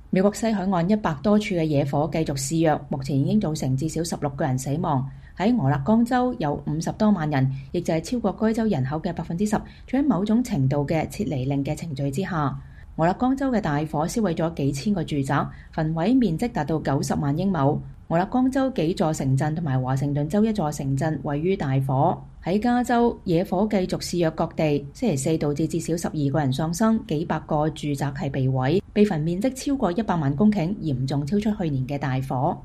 美國西海岸100多處嘅野火繼續肆虐，目前已經造成至少16個人死亡。喺俄勒岡州有50多萬人，亦就係超過該州人口嘅10%，處喺某種程度嘅撤離令嘅程序之下。俄勒岡州嘅大火燒毀咗幾千個住宅，焚毀面積達到90萬英畝。俄勒岡州幾座城鎮同埋華盛頓州一座城鎮位於大火。喺加州，野火繼續肆虐各地，星期4導致至少12個人喪生，幾百個住宅係被毀，被焚面積超過100萬公頃，嚴重超出去年嘅大火。